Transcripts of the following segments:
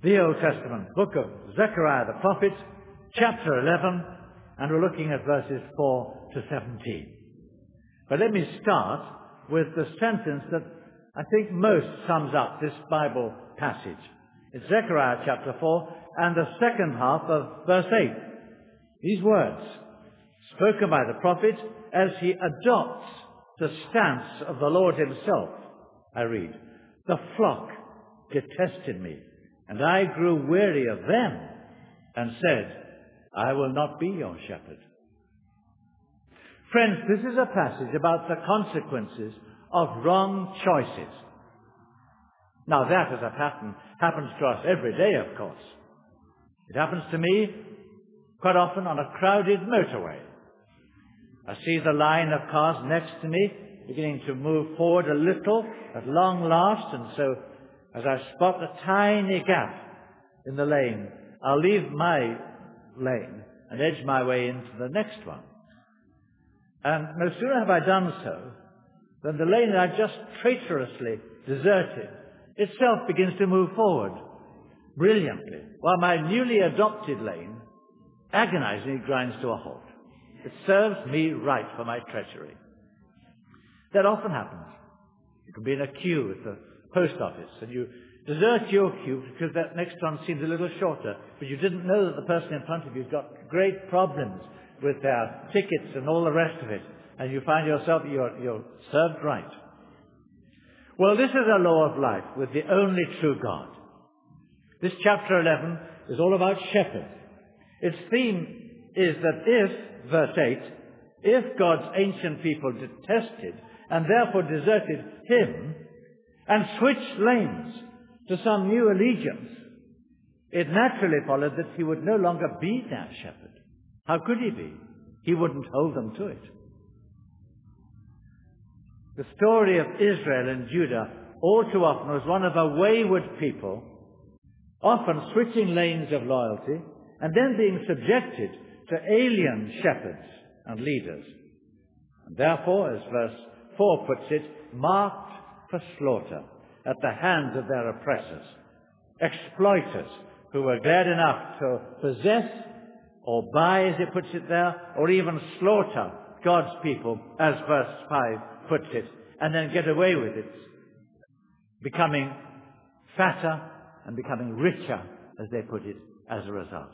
the Old Testament book of Zechariah the prophet, chapter 11, and we're looking at verses 4 to 17. But let me start with the sentence that I think most sums up this Bible passage. It's Zechariah chapter 4 and the second half of verse 8. These words, spoken by the prophet as he adopts the stance of the Lord himself, I read, "The flock detested me, and I grew weary of them, and said, I will not be your shepherd." Friends, this is a passage about the consequences of wrong choices. Now that as a pattern happens to us every day, of course. It happens to me quite often on a crowded motorway. I see the line of cars next to me beginning to move forward a little at long last, and so as I spot a tiny gap in the lane, I'll leave my lane and edge my way into the next one. And no sooner have I done so than the lane that I've just traitorously deserted itself begins to move forward brilliantly, while my newly adopted lane agonizingly grinds to a halt. It serves me right for my treachery. That often happens. You can be in a queue at the post office and you desert your queue because that next one seems a little shorter, but you didn't know that the person in front of you's got great problems with their tickets and all the rest of it, and you find yourself, you're served right. Well, this is a law of life with the only true God. This chapter 11 is all about shepherds. Its theme is that if, verse 8, if God's ancient people detested and therefore deserted him and switched lanes to some new allegiance, it naturally followed that he would no longer be their shepherd. How could he be? He wouldn't hold them to it. The story of Israel and Judah all too often was one of a wayward people, often switching lanes of loyalty and then being subjected to alien shepherds and leaders. And therefore, as verse 4 puts it, marked for slaughter at the hands of their oppressors, exploiters who were glad enough to possess or buy, as it puts it there, or even slaughter God's people, as verse 5 puts it, and then get away with it, becoming fatter and becoming richer, as they put it, as a result.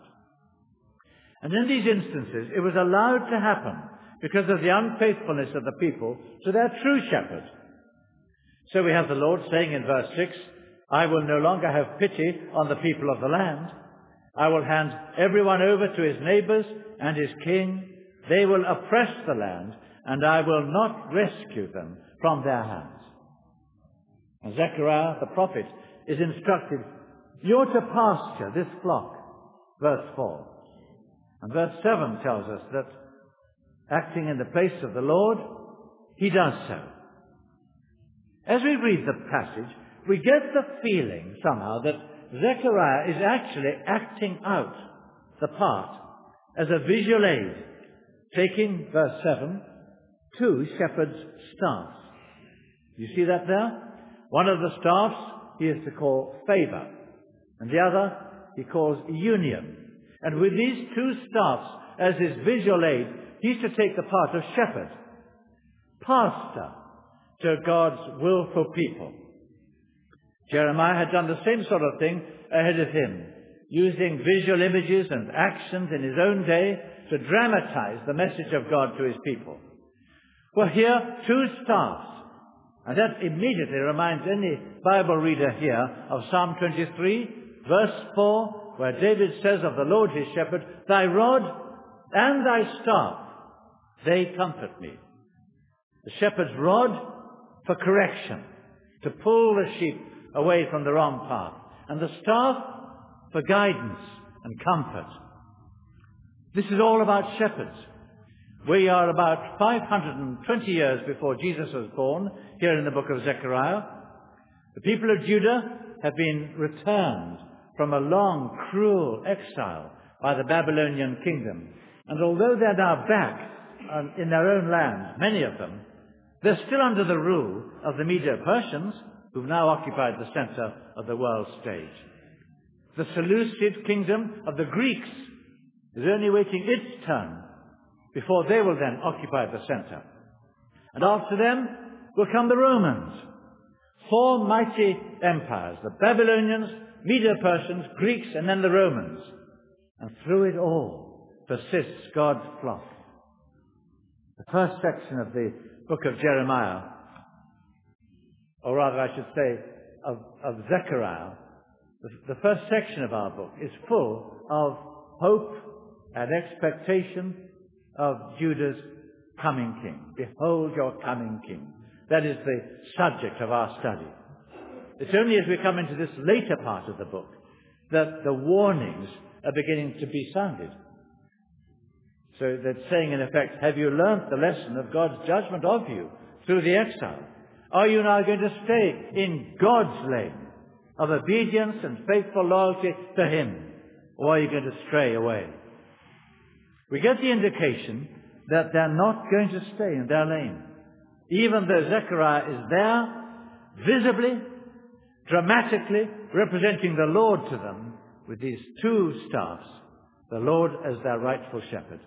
And in these instances, it was allowed to happen because of the unfaithfulness of the people to their true shepherd. So we have the Lord saying in verse 6, "I will no longer have pity on the people of the land. I will hand everyone over to his neighbors and his king. They will oppress the land, and I will not rescue them from their hands." And Zechariah the prophet is instructed, "You're to pasture this flock," verse 4. And verse 7 tells us that, acting in the place of the Lord, he does so. As we read the passage, we get the feeling somehow that Zechariah is actually acting out the part as a visual aid, taking, verse 7, 2 shepherds' staffs. You see that there? One of the staffs he is to call favor, and the other he calls union. And with these 2 staffs as his visual aid, he's to take the part of shepherd, pastor to God's willful people. Jeremiah had done the same sort of thing ahead of him, using visual images and actions in his own day to dramatize the message of God to his people. Well, here, 2 staffs. And that immediately reminds any Bible reader here of Psalm 23, verse 4, where David says of the Lord his shepherd, "Thy rod and thy staff, they comfort me." The shepherd's rod for correction, to pull the sheep away from the wrong path, and the staff for guidance and comfort. This is all about shepherds. We are about 520 years before Jesus was born, here in the book of Zechariah. The people of Judah have been returned from a long, cruel exile by the Babylonian kingdom. And although they're now back in their own land, many of them, they're still under the rule of the Medo-Persians, who've now occupied the center of the world stage. The Seleucid kingdom of the Greeks is only waiting its turn before they will then occupy the center. And after them will come the Romans. 4 mighty empires, the Babylonians, Medo-Persians, Greeks, and then the Romans. And through it all persists God's flock. The first section of the book of Jeremiah, or rather I should say of Zechariah, the first section of our book is full of hope and expectation of Judah's coming king. Behold your coming king. That is the subject of our study. It's only as we come into this later part of the book that the warnings are beginning to be sounded. So that's saying, in effect, have you learnt the lesson of God's judgment of you through the exile? Are you now going to stay in God's lane of obedience and faithful loyalty to Him? Or are you going to stray away? We get the indication that they're not going to stay in their lane. Even though Zechariah is there, visibly, dramatically representing the Lord to them with these 2 staffs, the Lord as their rightful shepherd.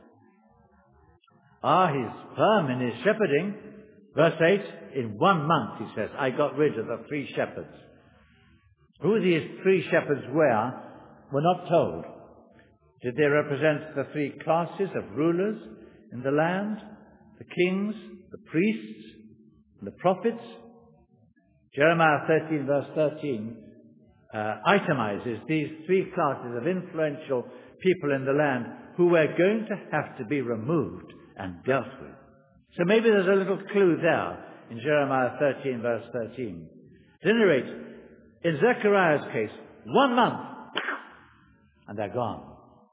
He's firm in his shepherding. Verse 8, in 1 month, he says, I got rid of the 3 shepherds. Who these 3 shepherds were, we're not told. Did they represent the 3 classes of rulers in the land? The kings, the priests, and the prophets? Jeremiah 13, verse 13, itemizes these 3 classes of influential people in the land who were going to have to be removed and dealt with. So maybe there's a little clue there in Jeremiah 13, verse 13. At any rate, in Zechariah's case, 1 month, and they're gone.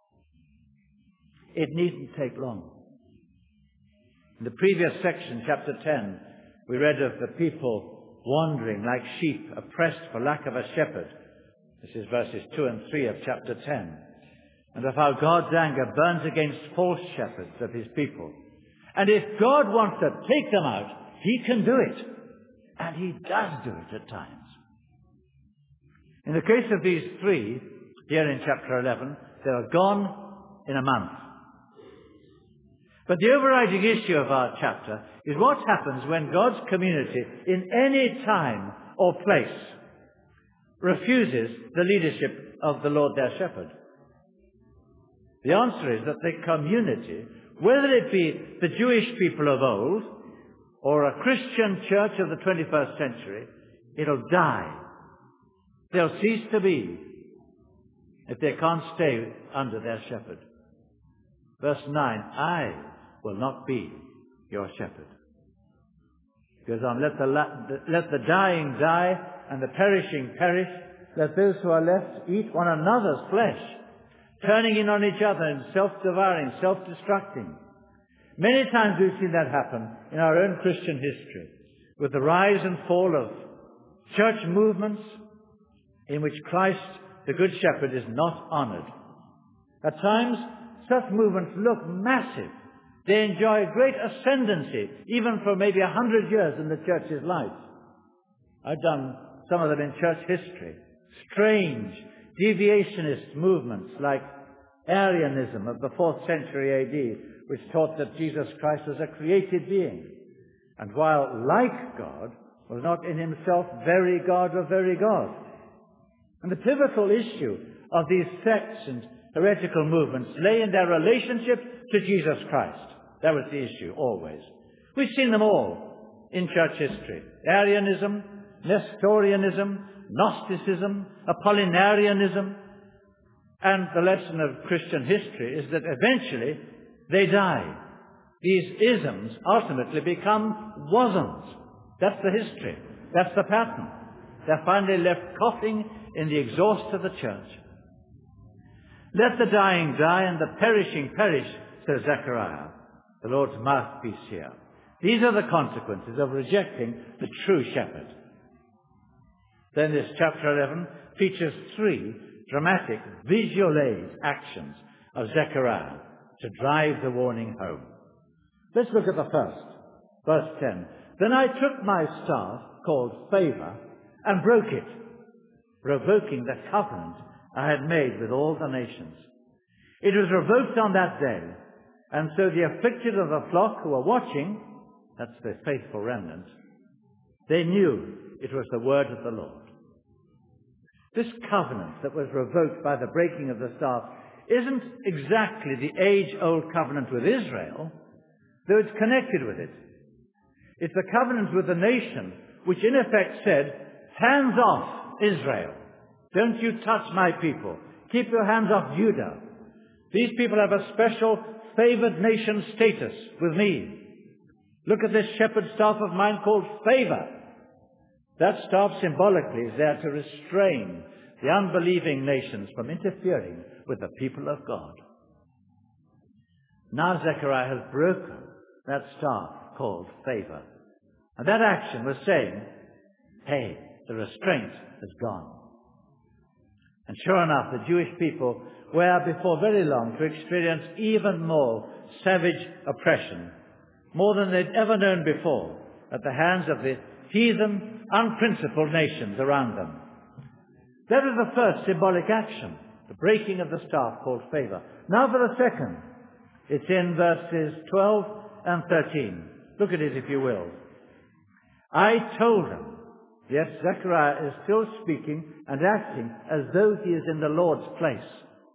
It needn't take long. In the previous section, chapter 10, we read of the people wandering like sheep, oppressed for lack of a shepherd. This is verses 2 and 3 of chapter 10. And of how God's anger burns against false shepherds of His people. And if God wants to take them out, He can do it. And He does do it at times. In the case of these 3, here in chapter 11, they are gone in a month. But the overriding issue of our chapter is what happens when God's community, in any time or place, refuses the leadership of the Lord their shepherd. The answer is that the community, whether it be the Jewish people of old or a Christian church of the 21st century, it'll die. They'll cease to be if they can't stay under their shepherd. Verse 9, I will not be your shepherd. Goes on, let the dying die and the perishing perish. Let those who are left eat one another's flesh, turning in on each other and self-devouring, self-destructing. Many times we've seen that happen in our own Christian history, with the rise and fall of church movements in which Christ, the Good Shepherd, is not honored. At times, such movements look massive. They enjoy great ascendancy, even for maybe 100 years in the church's life. I've done some of them in church history. Strange, deviationist movements like Arianism of the 4th century AD, which taught that Jesus Christ was a created being, and while like God, was not in himself very God or very God. And the pivotal issue of these sects and heretical movements lay in their relationship to Jesus Christ. That was the issue, always. We've seen them all in church history. Arianism, Nestorianism, Gnosticism, Apollinarianism. And the lesson of Christian history is that eventually they die. These isms ultimately become wasms. That's the history. That's the pattern. They're finally left coughing in the exhaust of the church. Let the dying die and the perishing perish, says Zechariah, the Lord's mouthpiece here. These are the consequences of rejecting the true shepherd. Then this chapter 11 features 3 dramatic visual aid actions of Zechariah to drive the warning home. Let's look at the first. Verse 10. Then I took my staff, called favor, and broke it, revoking the covenant I had made with all the nations. It was revoked on that day, and so the afflicted of the flock who were watching, that's the faithful remnant, they knew it was the word of the Lord. This covenant that was revoked by the breaking of the staff isn't exactly the age-old covenant with Israel, though it's connected with it. It's a covenant with the nation which in effect said, hands off Israel. Don't you touch my people. Keep your hands off Judah. These people have a special favored nation status with me. Look at this shepherd staff of mine called favor. That staff symbolically is there to restrain the unbelieving nations from interfering with the people of God. Now Zechariah has broken that staff called favor. And that action was saying, hey, the restraint has gone. And sure enough, the Jewish people were before very long to experience even more savage oppression, more than they'd ever known before, at the hands of the heathen, unprincipled nations around them. That was the first symbolic action, the breaking of the staff called favor. Now for the second. It's in verses 12 and 13. Look at it if you will. I told them. Yes, Zechariah is still speaking and acting as though he is in the Lord's place.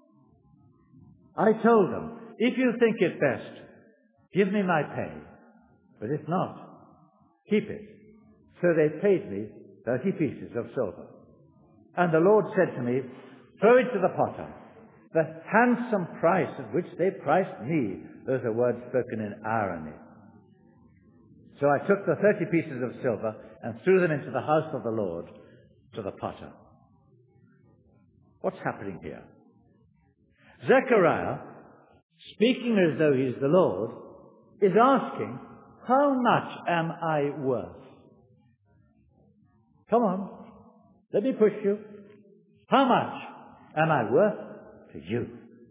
I told them, if you think it best, give me my pay. But if not, keep it. So they paid me 30 pieces of silver. And the Lord said to me, throw it to the potter. The handsome price at which they priced me. Those are words spoken in irony. So I took the 30 pieces of silver and threw them into the house of the Lord to the potter. What's happening here? Zechariah, speaking as though he's the Lord, is asking, how much am I worth? Come on, let me push you. How much am I worth to you?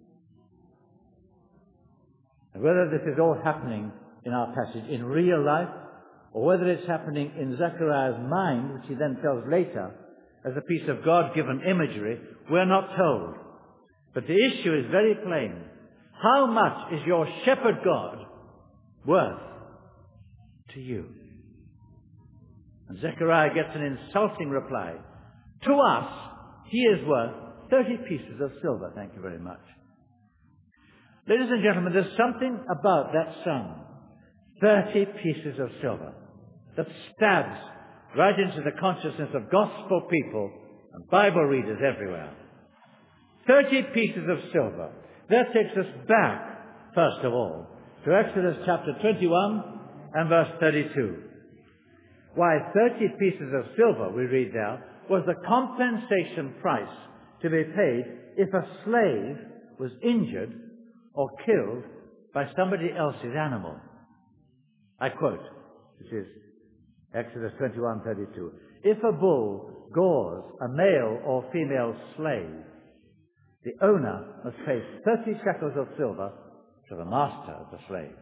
And whether this is all happening in our passage in real life, or whether it's happening in Zechariah's mind, which he then tells later, as a piece of God-given imagery, we're not told. But the issue is very plain. How much is your shepherd God worth to you? And Zechariah gets an insulting reply. To us, he is worth 30 pieces of silver. Thank you very much. Ladies and gentlemen, there's something about that sum, 30 pieces of silver, that stabs right into the consciousness of gospel people and Bible readers everywhere. 30 pieces of silver. That takes us back, first of all, to Exodus chapter 21 and verse 32. Why, 30 pieces of silver, we read there, was the compensation price to be paid if a slave was injured or killed by somebody else's animal. I quote, this is Exodus 21:32. If a bull gores a male or female slave, the owner must pay 30 shekels of silver to the master of the slave.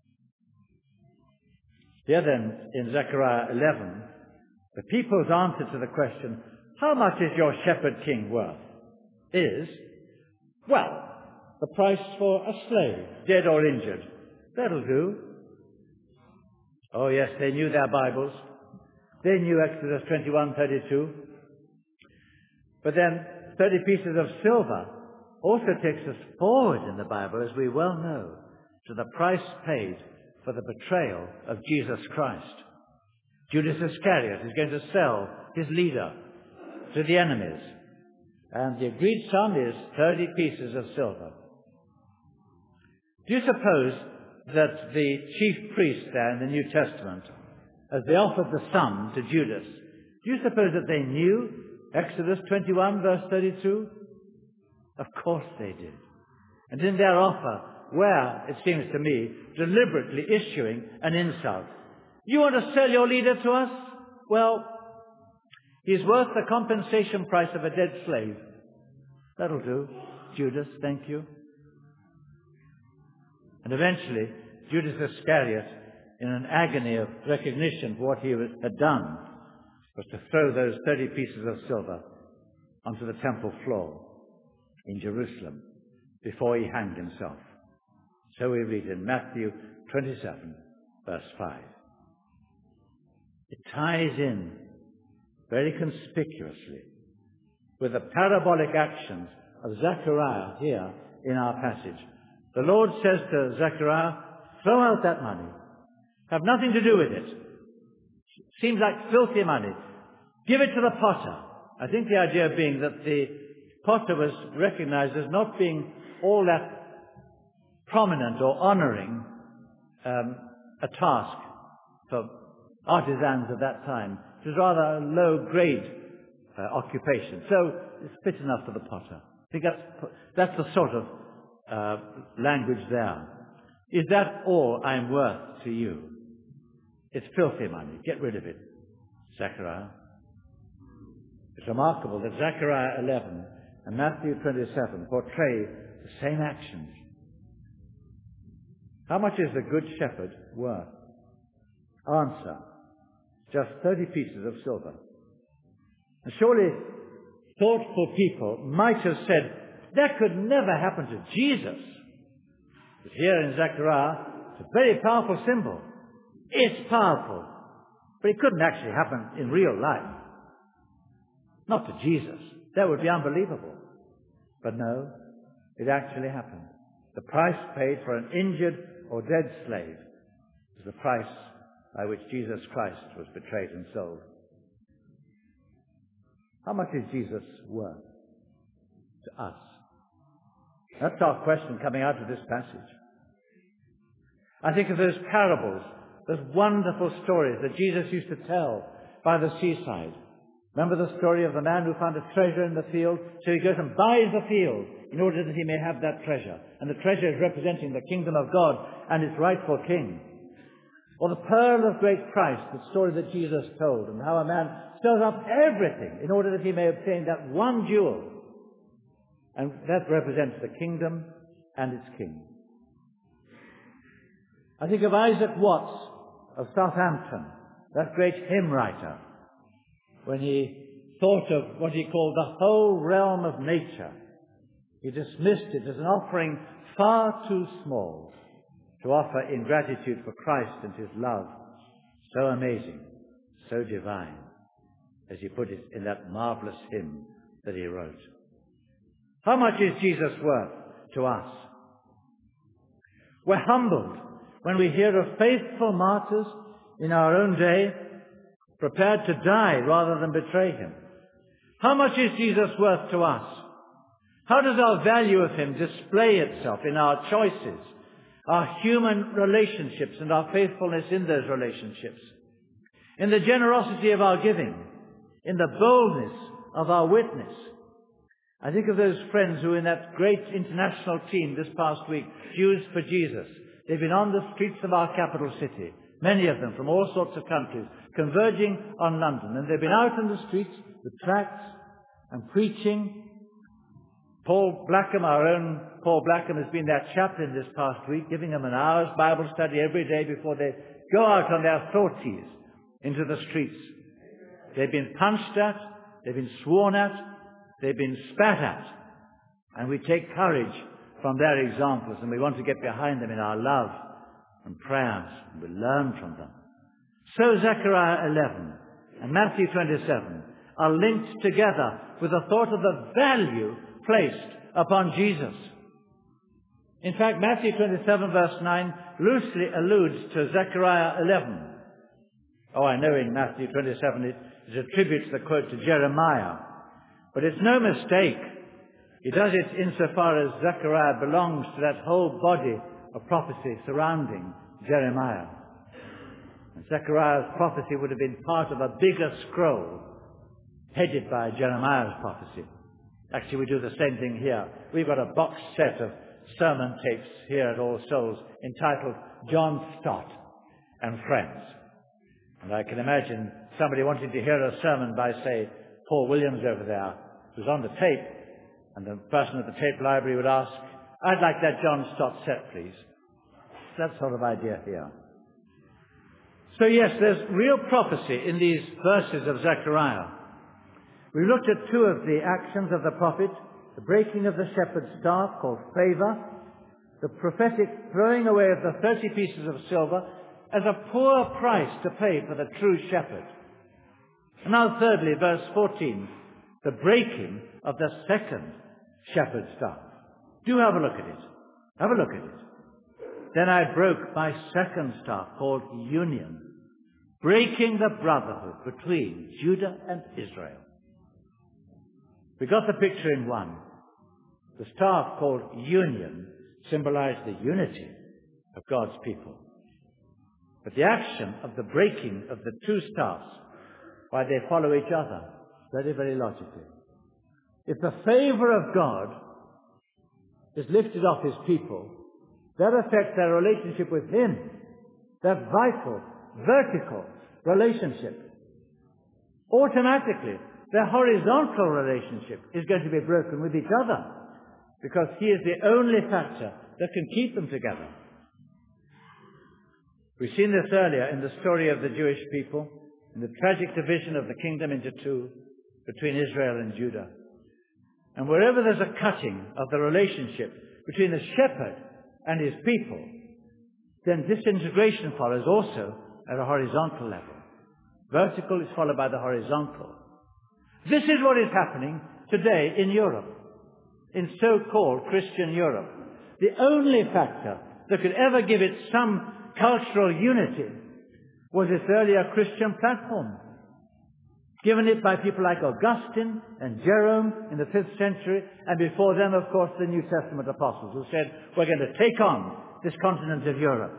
Here then, in Zechariah 11, the people's answer to the question, how much is your shepherd king worth? Is, well, the price for a slave, dead or injured. That'll do. Oh yes, they knew their Bibles. They knew Exodus 21:32. But then 30 pieces of silver also takes us forward in the Bible, as we well know, to the price paid for the betrayal of Jesus Christ. Judas Iscariot is going to sell his leader to the enemies. And the agreed sum is 30 pieces of silver. Do you suppose that the chief priests there in the New Testament, as they offered the sum to Judas, do you suppose that they knew Exodus 21 verse 32? Of course they did. And in their offer were, it seems to me, deliberately issuing an insult. You want to sell your leader to us? Well, he's worth the compensation price of a dead slave. That'll do. Judas, thank you. And eventually, Judas Iscariot, in an agony of recognition for what he had done, was to throw those 30 pieces of silver onto the temple floor. in Jerusalem before he hanged himself. So we read in Matthew 27, verse 5. It ties in very conspicuously with the parabolic actions of Zechariah here in our passage. The Lord says to Zechariah, throw out that money. Have nothing to do with it. Seems like filthy money. Give it to the potter. I think the idea being that the potter was recognized as not being all that prominent or honoring a task for artisans of that time. It was rather a low-grade occupation. So it's fit enough for the potter. I think that's the sort of language there. Is that all I'm worth to you? It's filthy money. Get rid of it, Zechariah. It's remarkable that Zechariah 11 and Matthew 27 portray the same actions. How much is the good shepherd worth? Answer, just 30 pieces of silver. And surely thoughtful people might have said, that could never happen to Jesus. But here in Zechariah, it's a very powerful symbol. It's powerful. But it couldn't actually happen in real life. Not to Jesus. That would be unbelievable. But no, it actually happened. The price paid for an injured or dead slave is the price by which Jesus Christ was betrayed and sold. How much is Jesus worth to us? That's our question coming out of this passage. I think of those parables, those wonderful stories that Jesus used to tell by the seaside. Remember the story of the man who found a treasure in the field? So he goes and buys the field in order that he may have that treasure. And the treasure is representing the kingdom of God and its rightful king. Or the pearl of great price, the story that Jesus told, and how a man sells up everything in order that he may obtain that one jewel. And that represents the kingdom and its king. I think of Isaac Watts of Southampton, that great hymn writer, when he thought of what he called the whole realm of nature. He dismissed it as an offering far too small to offer in gratitude for Christ and his love, so amazing, so divine, as he put it in that marvelous hymn that he wrote. How much is Jesus worth to us? We're humbled when we hear of faithful martyrs in our own day prepared to die rather than betray him. How much is Jesus worth to us? How does our value of him display itself in our choices, our human relationships and our faithfulness in those relationships, in the generosity of our giving, in the boldness of our witness? I think of those friends who in that great international team this past week, Jews for Jesus. They've been on the streets of our capital city, many of them from all sorts of countries, converging on London. And they've been out in the streets with tracts and preaching. Paul Blackham, our own Paul Blackham, has been their chaplain this past week, giving them an hour's Bible study every day before they go out on their sorties into the streets. They've been punched at, they've been sworn at, they've been spat at. And we take courage from their examples, and we want to get behind them in our love and prayers, and we learn from them. So Zechariah 11 and Matthew 27 are linked together with the thought of the value placed upon Jesus. In fact, Matthew 27 verse 9 loosely alludes to Zechariah 11. Oh, I know in Matthew 27 it attributes the quote to Jeremiah, but it's no mistake. He does it insofar as Zechariah belongs to that whole body of prophecy surrounding Jeremiah. And Zechariah's prophecy would have been part of a bigger scroll headed by Jeremiah's prophecy. Actually, we do the same thing here. We've got a box set of sermon tapes here at All Souls entitled John Stott and Friends. And I can imagine somebody wanting to hear a sermon by, say, Paul Williams over there, who's on the tape, and the person at the tape library would ask, I'd like that John Stott set, please. That sort of idea here. So yes, there's real prophecy in these verses of Zechariah. We looked at two of the actions of the prophet the breaking of the shepherd's staff called favor, the prophetic throwing away of the 30 pieces of silver as a poor price to pay for the true shepherd. And now thirdly, verse 14, the breaking of the second shepherd's staff. Do have a look at it. Have a look at it. Then I broke my second staff called union, breaking the brotherhood between Judah and Israel. We got the picture in one. The staff called union symbolized the unity of God's people. But the action of the breaking of the two staffs, why they follow each other, very, very logically. If the favor of God is lifted off his people, that affects their relationship with him, their vital, vertical relationship. Automatically, their horizontal relationship is going to be broken with each other, because he is the only factor that can keep them together. We've seen this earlier in the story of the Jewish people, in the tragic division of the kingdom into two between Israel and Judah. And wherever there's a cutting of the relationship between the shepherd and his people, then disintegration follows also at a horizontal level. Vertical is followed by the horizontal. This is what is happening today in Europe, in so-called Christian Europe. The only factor that could ever give it some cultural unity was its earlier Christian platform, given it by people like Augustine and Jerome in the 5th century, and before them, of course, the New Testament apostles, who said, we're going to take on this continent of Europe.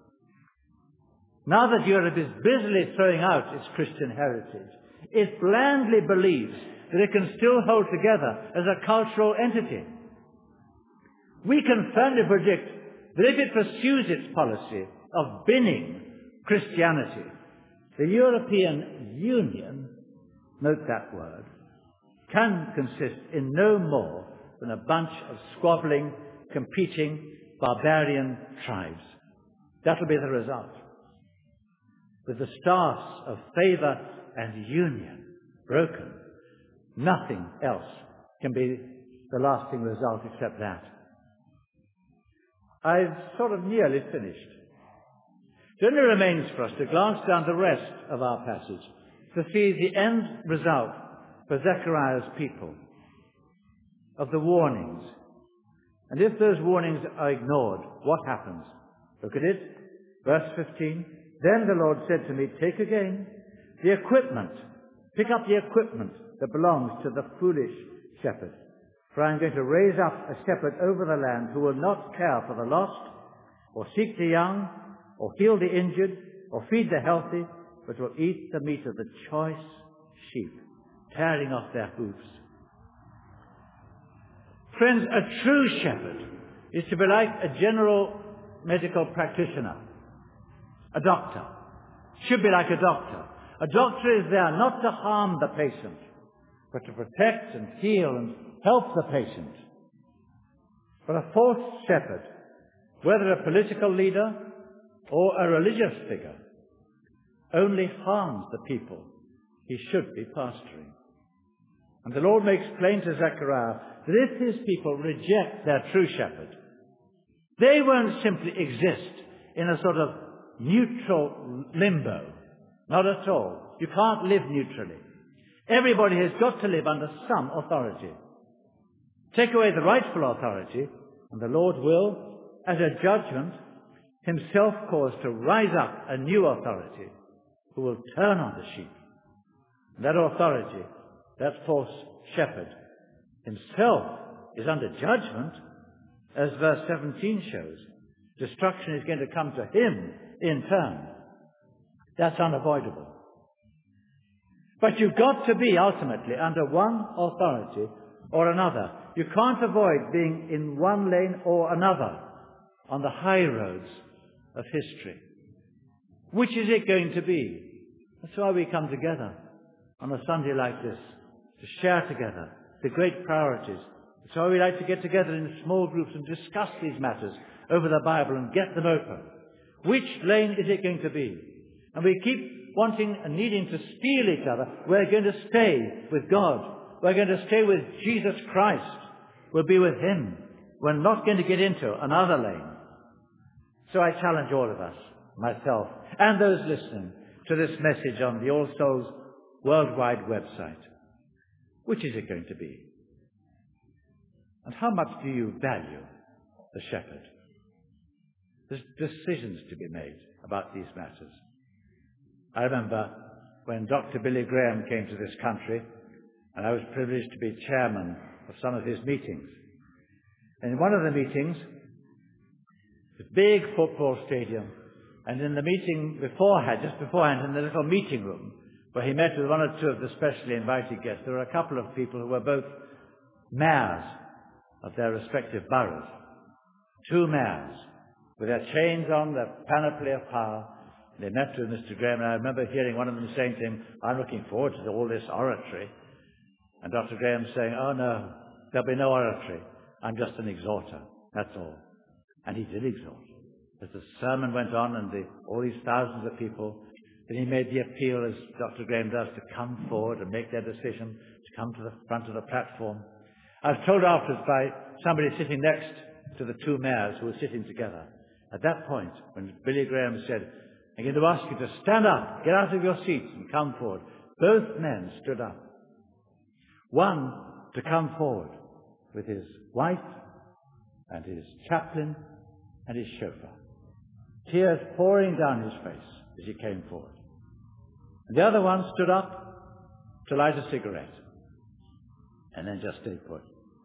Now that Europe is busily throwing out its Christian heritage, it blandly believes that it can still hold together as a cultural entity. We can firmly predict that if it pursues its policy of binning Christianity, the European Union, note that word, can consist in no more than a bunch of squabbling, competing, barbarian tribes. That'll be the result. With the staffs of favor and union broken, nothing else can be the lasting result except that. I've sort of nearly finished. It only remains for us to glance down the rest of our passage to see the end result for Zechariah's people of the warnings. And if those warnings are ignored, what happens? Look at it. Verse 15. Then the Lord said to me, take again the equipment. Pick up the equipment that belongs to the foolish shepherd. For I am going to raise up a shepherd over the land who will not care for the lost, or seek the young, or heal the injured, or feed the healthy, but will eat the meat of the choice sheep, tearing off their hoofs. Friends, a true shepherd is to be like a general medical practitioner, a doctor. Should be like a doctor. A doctor is there not to harm the patient, but to protect and heal and help the patient. But a false shepherd, whether a political leader or a religious figure, only harms the people he should be pastoring. And the Lord makes plain to Zechariah that if his people reject their true shepherd, they won't simply exist in a sort of neutral limbo. Not at all. You can't live neutrally. Everybody has got to live under some authority. Take away the rightful authority, and the Lord will, as a judgment, himself cause to rise up a new authority who will turn on the sheep. And that authority, that false shepherd, himself is under judgment, as verse 17 shows. Destruction is going to come to him in turn. That's unavoidable. But you've got to be ultimately under one authority or another. You can't avoid being in one lane or another on the high roads of history. Which is it going to be? That's why we come together on a Sunday like this, to share together the great priorities. That's why we like to get together in small groups and discuss these matters over the Bible and get them open. Which lane is it going to be? And we keep wanting and needing to steal each other. We're going to stay with God. We're going to stay with Jesus Christ. will be with him. We're not going to get into another lane. So I challenge all of us, myself and those listening, to this message on the All Souls worldwide website. Which is it going to be? And how much do you value the shepherd? There's decisions to be made about these matters. I remember when Dr. Billy Graham came to this country, and I was privileged to be chairman of some of his meetings. And in one of the meetings, a big football stadium, and in the meeting just beforehand, in the little meeting room, where he met with one or two of the specially invited guests, there were a couple of people who were both mayors of their respective boroughs. 2 mayors, with their chains on, their panoply of power. They met with Mr. Graham, and I remember hearing one of them saying to him, "I'm looking forward to all this oratory." And Dr. Graham saying, "Oh no, there'll be no oratory. I'm just an exhorter, that's all." And he did exhort. As the sermon went on and all these thousands of people, then he made the appeal, as Dr. Graham does, to come forward and make their decision, to come to the front of the platform. I was told afterwards by somebody sitting next to the 2 mayors who were sitting together, at that point, when Billy Graham said, "I'm going to ask you to stand up, get out of your seats and come forward," both men stood up. One to come forward with his wife and his chaplain and his chauffeur, tears pouring down his face as he came forward. And the other one stood up to light a cigarette and then just stayed put.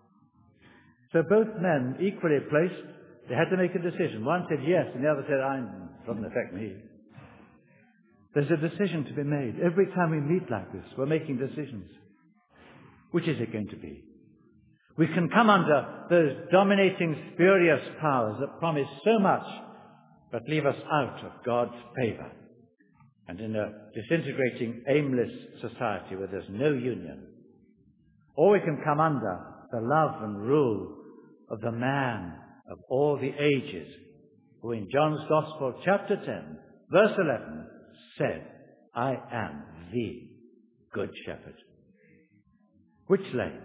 So both men, equally placed, they had to make a decision. One said yes, and the other said, "It doesn't affect me." There's a decision to be made. Every time we meet like this, we're making decisions. Which is it going to be? We can come under those dominating, spurious powers that promise so much, but leave us out of God's favor, and in a disintegrating, aimless society where there's no union. Or we can come under the love and rule of the man of all the ages, who in John's Gospel, chapter 10, verse 11, said, "I am the good shepherd." Which lane?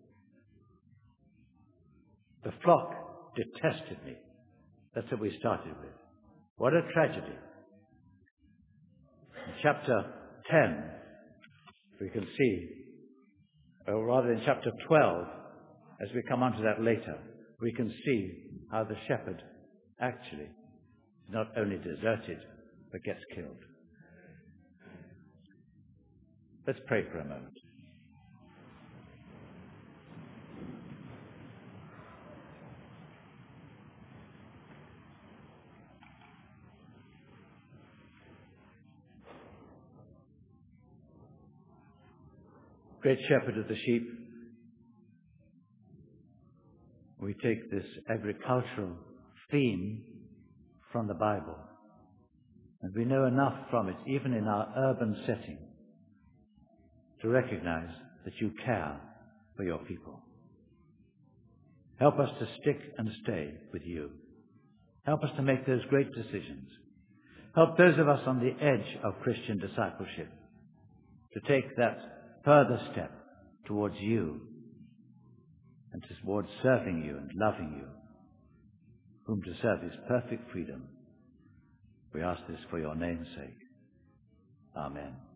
The flock detested me. That's what we started with. What a tragedy. In chapter 10, we can see, or rather in chapter 12, as we come on to that later, we can see how the shepherd actually is not only deserted, but gets killed. Let's pray for a moment. Great shepherd of the sheep, we take this agricultural theme from the Bible, and we know enough from it, even in our urban setting, to recognize that you care for your people. Help us to stick and stay with you. Help us to make those great decisions. Help those of us on the edge of Christian discipleship to take that further step towards you and towards serving you and loving you, whom to serve is perfect freedom. We ask this for your name's sake. Amen.